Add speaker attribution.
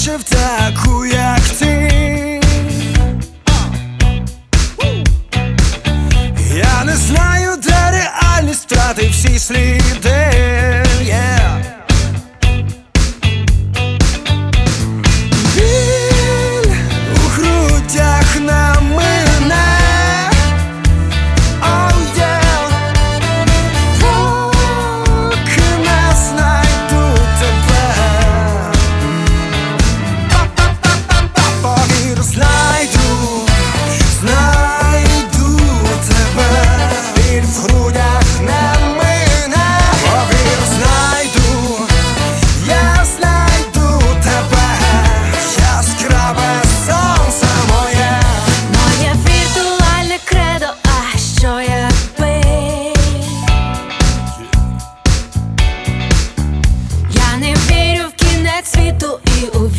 Speaker 1: бачив таку, як ти. Я не знаю, де реальність, втратив всі сліди. Біль у грудях на мене. Oh yeah. Поки не знайду тебе. Повір, знайду тебе. Біль в грудях на мене. Повір, знайду, я знайду тебе. Яскраве сонце моє.
Speaker 2: Моє віртуальне кредо, а що якби я не вірю в кінець світу і у